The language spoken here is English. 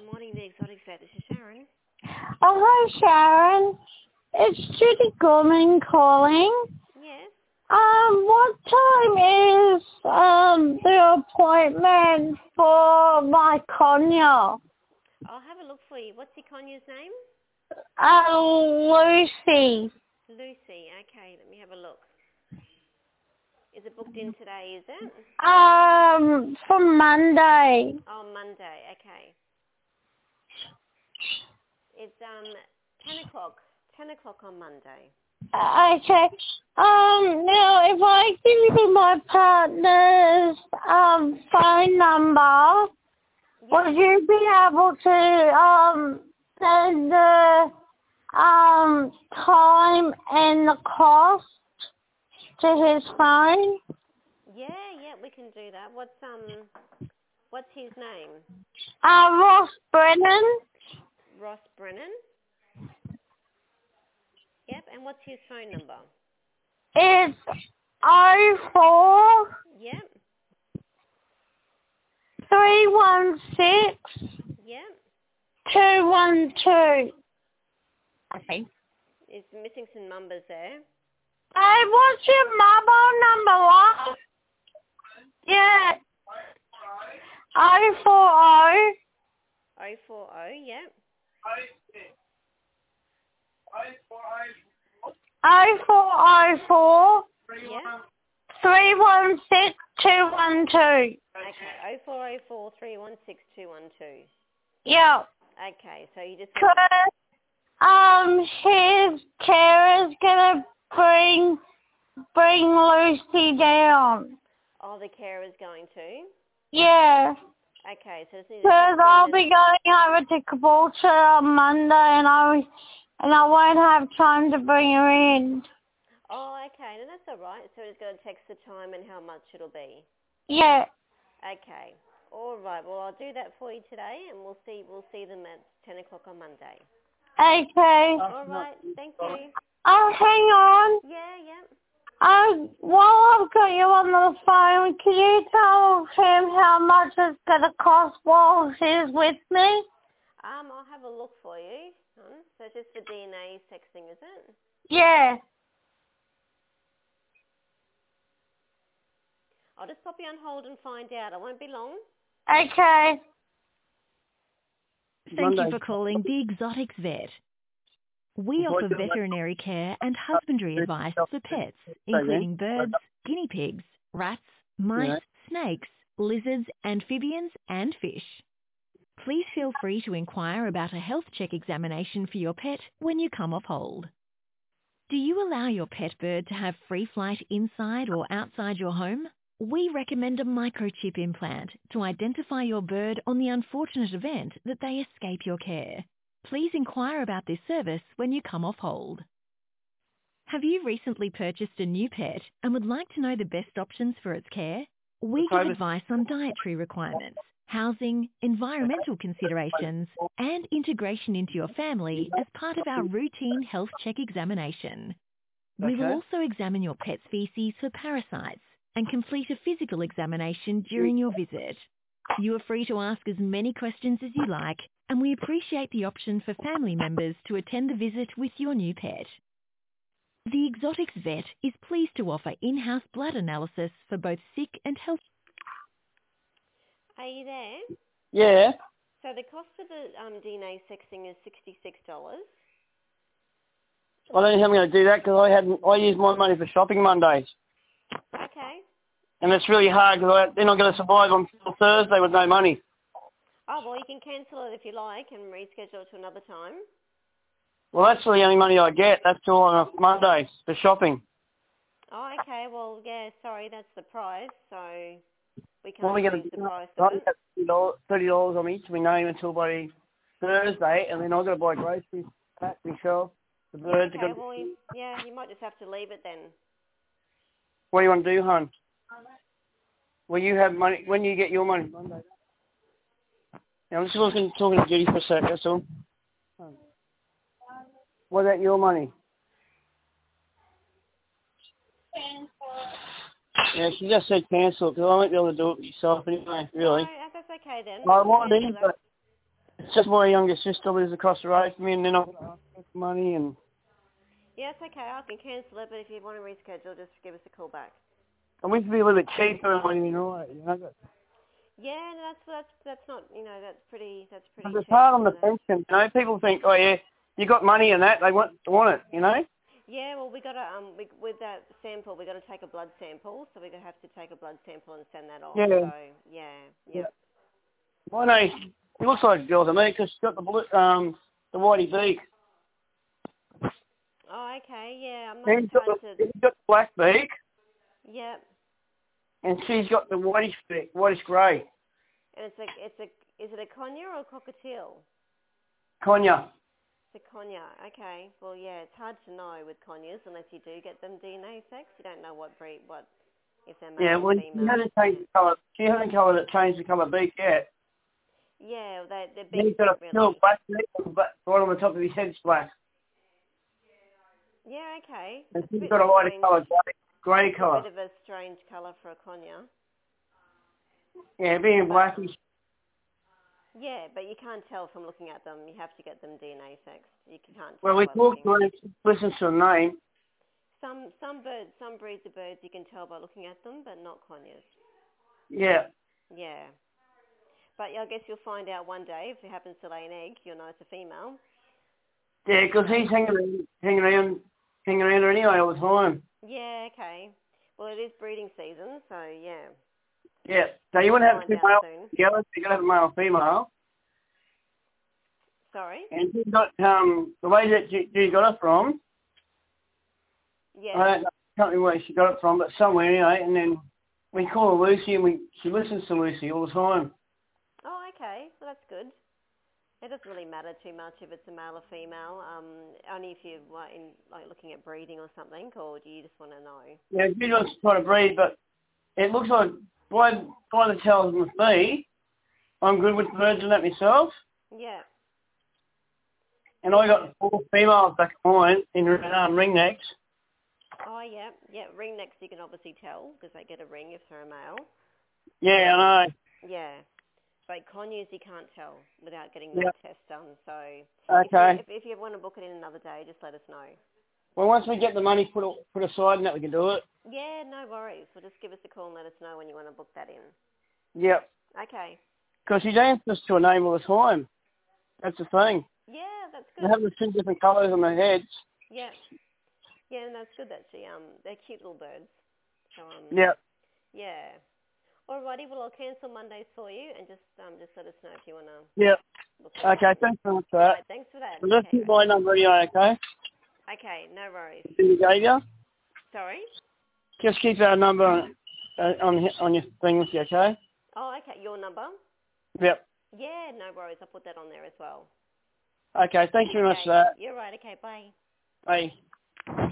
morning, the Exotic Vet. This is Sharon. Oh, hi, Sharon. It's Judy Gorman calling. Yes. What time is the appointment for my conure? I'll have a look for you. What's your conyour's name? Lucy. Lucy. Okay, let me have a look. Is it booked in today, is it? For Monday. Oh, Monday. Okay. It's 10 o'clock. 10 o'clock on Monday. Okay. Now, if I give you my partner's phone number, would you be able to send the time and the cost to his phone? Yeah, we can do that. What's his name? Ross Brennan. Ross Brennan. Yep, and what's his phone number? It's 04. Yep. 316. Yep. 212. Okay. It's missing some numbers there. Hey, what's your mobile number, what? Yeah. 040. 040, yep. 0404. Yep. 316 212. Okay, 0404 316 212. Yeah. Okay, so you just... His carer's gonna bring Lucy down. Oh, the carer's going to? Yeah. Okay, so... Because I'll be going over to Caboolture on Monday and I won't have time to bring her in. Oh, okay, no, that's all right. So it's going to text the time and how much it'll be? Yeah. Okay. All right, well, I'll do that for you today and we'll see them at 10 o'clock on Monday. Okay. All right, thank you. Oh, hang on. Yeah. While I've got you on the phone, can you tell him how much it's going to cost while he's with me? I'll have a look for you. So it's just for DNA sexing, is it? Yeah. I'll just pop you on hold and find out. I won't be long. Okay. Thank you for calling the Exotics Vet. We offer veterinary care and husbandry advice for pets, including birds, guinea pigs, rats, mice, snakes, lizards, amphibians, and fish. Please feel free to inquire about a health check examination for your pet when you come off hold. Do you allow your pet bird to have free flight inside or outside your home? We recommend a microchip implant to identify your bird on the unfortunate event that they escape your care. Please inquire about this service when you come off hold. Have you recently purchased a new pet and would like to know the best options for its care? We give advice on dietary requirements, housing, environmental considerations, and integration into your family as part of our routine health check examination. We will also examine your pet's feces for parasites and complete a physical examination during your visit. You are free to ask as many questions as you like, and we appreciate the option for family members to attend the visit with your new pet. The Exotics Vet is pleased to offer in-house blood analysis for both sick and healthy. Are you there? Yeah. So the cost of the DNA sexing is $66. I don't think I'm going to do that because I use my money for shopping Mondays. Okay. And it's really hard because they're not going to survive until Thursday with no money. Oh, well, you can cancel it if you like and reschedule it to another time. Well, that's the only money I get. That's all on Mondays for shopping. Oh, okay. Well, yeah, sorry, that's the price. So we can't What are we going change to the do? price of it. $30 on each of my name until by Thursday, and then I've got to buy groceries, pack myself, the birds. Okay, well, you might just have to leave it then. What do you want to do, hon? Well, you have money. When you get your money? Monday. Yeah, I'm just talking to Judy for a sec, that's all. What about your money? Yeah, she just said cancel because I won't be able to do it myself anyway, really. No, that's okay then. I want to, but It's just my younger sister lives across the road from me, and then I've got to ask her for money, and Yeah, it's okay. I can cancel it, but if you want to reschedule, just give us a call back. I wish it'd be a little bit cheaper and when you know it, you know. But Yeah, no, that's not, that's pretty it's cheap. hard on the So. pension, you know. People think, oh yeah, you got money and that, they want it, you know. Yeah, well, we got to with that sample, we got to take a blood sample, so we have to take a blood sample and send that off. Yeah. So yeah. My name, it looks like a girl to me because she's got the whitey beak. Oh, okay. Yeah, I'm not He's trying to. got the black beak, Yeah, and she's got the whitish beak, whitish grey. and is it a conure or a cockatiel? Konya. It's a conure. Okay. Well, yeah, it's hard to know with conures unless you do get them DNA sex. You don't know what breed, if they're male Yeah, or well, female. she hasn't changed the colour. She hasn't changed the colour beak yet. Yeah, they're He's big, got a really. pure black beak, right on the top of his head's black. Yeah, okay. And It's a she's bit got a lighter strange. colour, grey It's colour. a bit of a strange colour for a conure. Yeah, being blackish. Yeah, but you can't tell from looking at them. You have to get them DNA sexed. You can't tell. Well, we by talked to looking. her and she listens to the name. Some breeds of birds you can tell by looking at them, but not conures. Yeah. Yeah. But I guess you'll find out one day if it happens to lay an egg. You'll know it's a female. Yeah, because he's hanging around her anyway all the time. Yeah. Okay. Well, it is breeding season, so yeah. Yeah. So you wouldn't have two Find out males soon. together. So you got to have a male and female. Sorry. And she's got the way that you got it from. Yeah. I don't know, can't remember where she got it from, but somewhere anyway. And then we call her Lucy, and she listens to Lucy all the time. Oh, okay. Well, that's good. It doesn't really matter too much if it's a male or female. Only if you're looking at breeding or something, or do you just want to know? Yeah, she wants to try to breed, but it looks like by the tells with me, I'm good with birds and that myself. Yeah. And I got 4 females back at mine in ringnecks. Oh, yeah. Yeah, ringnecks you can obviously tell because they get a ring if they're a male. Yeah, I know. Yeah. But conures you can't tell without getting that test done. So Okay. if you want to book it in another day, just let us know. Well, once we get the money put aside and that, we can do it. Yeah, no worries. Well, just give us a call and let us know when you want to book that in. Yep. Okay. Because she answers to a name all the time. That's the thing. Yeah, that's They good. have the 2 different colours on their heads. Yeah. Yeah, and that's good that they're cute little birds. So Yep. yeah. Alrighty, well I'll cancel Mondays for you and just let us know if you wanna Yep. book Okay, thanks very much for that. Right, thanks for that. Well, just Okay, keep my number anyway, okay? okay, no worries. You gave you? Sorry? Just keep our number on your thing with you, okay? Oh, okay, your number? Yep. Yeah, no worries. I'll put that on there as well. Okay, thanks very much for that. You're right, okay, bye. Bye.